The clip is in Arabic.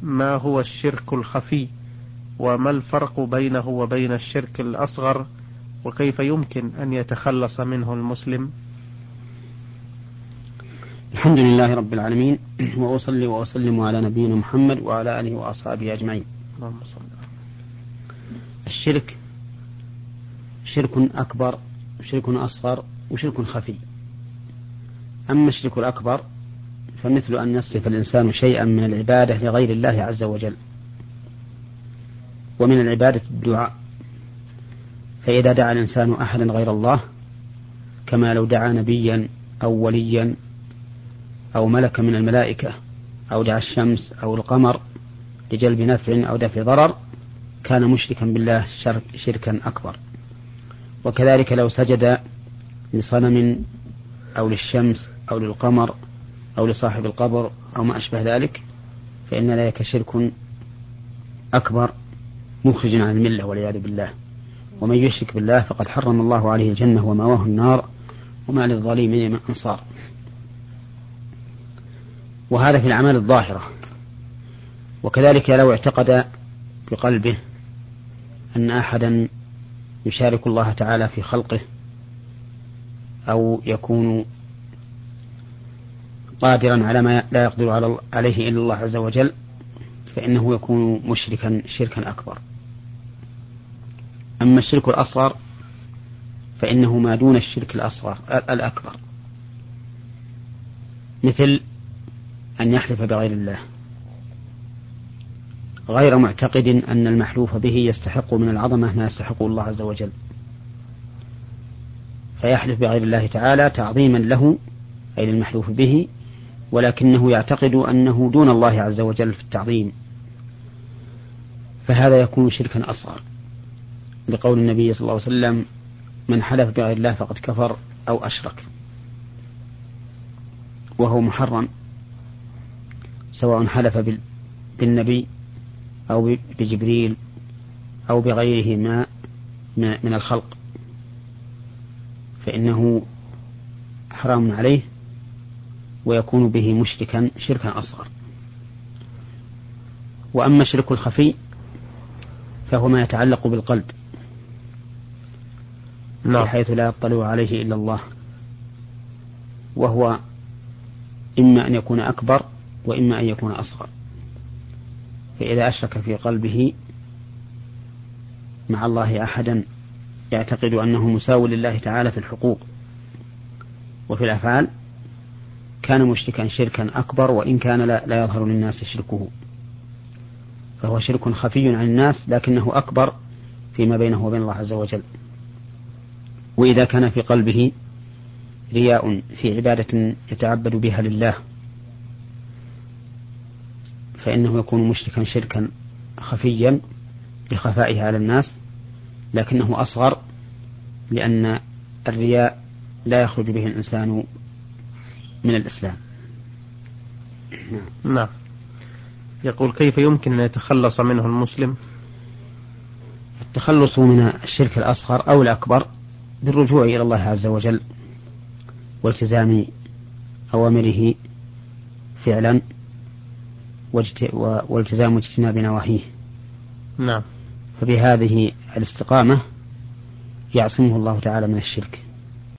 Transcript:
ما هو الشرك الخفي، وما الفرق بينه وبين الشرك الأصغر، وكيف يمكن أن يتخلص منه المسلم؟ الحمد لله رب العالمين، وأصلي وأسلم على نبينا محمد وعلى آله وأصحابه أجمعين. اللهم صل. الشرك شرك أكبر، شرك أصغر، وشرك خفي. أما الشرك الأكبر فمثل أن يصرف الإنسان شيئا من العبادة لغير الله عز وجل، ومن العبادة الدعاء، فإذا دعا الإنسان أحدا غير الله كما لو دعا نبيا أو وليا أو ملك من الملائكة، أو دعا الشمس أو القمر لجلب نفع أو دفع ضرر، كان مشركا بالله شركا أكبر. وكذلك لو سجد لصنم أو للشمس أو للقمر أو لصاحب القبر أو ما أشبه ذلك، فإن ذلك شرك أكبر مخرج عن الملة والعياذ بالله. ومن يشرك بالله فقد حرم الله عليه الجنة ومأواه النار وما للظالمين من أنصار. وهذا في الأعمال الظاهرة. وكذلك لو اعتقد بقلبه أن أحدا يشارك الله تعالى في خلقه، أو يكون قادرا على ما لا يقدر عليه إلا الله عز وجل، فإنه يكون مشركا شركا أكبر. أما الشرك الأصغر فإنه ما دون الشرك الأكبر، مثل أن يحلف بغير الله غير معتقد أن المحلوف به يستحق من العظمة ما يستحقه الله عز وجل، فيحلف بغير الله تعالى تعظيما له أي للمحلوف به، ولكنه يعتقد أنه دون الله عز وجل في التعظيم، فهذا يكون شركا أصغر، لقول النبي صلى الله عليه وسلم: من حلف بغير الله فقد كفر أو أشرك. وهو محرم، سواء حلف بالنبي أو بجبريل أو بغيره من الخلق، فإنه حرام عليه ويكون به مشركا شركا أصغر. وأما الشرك الخفي فهو ما يتعلق بالقلب، بحيث لا يطلع عليه إلا الله، وهو إما أن يكون أكبر وإما أن يكون أصغر. فإذا أشرك في قلبه مع الله أحدا يعتقد أنه مساو لله تعالى في الحقوق وفي الأفعال، كان مشركا شركا أكبر، وإن كان لا يظهر للناس شركه، فهو شرك خفي عن الناس لكنه أكبر فيما بينه وبين الله عز وجل. وإذا كان في قلبه رياء في عبادة يتعبد بها لله فإنه يكون مشركا شركا خفيا لخفائه على الناس، لكنه أصغر، لأن الرياء لا يخرج به الإنسان من الإسلام. نعم. يقول: كيف يمكن أن يتخلص منه المسلم؟ التخلص من الشرك الأصغر أو الأكبر بالرجوع إلى الله عز وجل والتزام أوامره فعلا والتزام اجتناب نواهيه. نعم. فبهذه الاستقامة يعصمه الله تعالى من الشرك.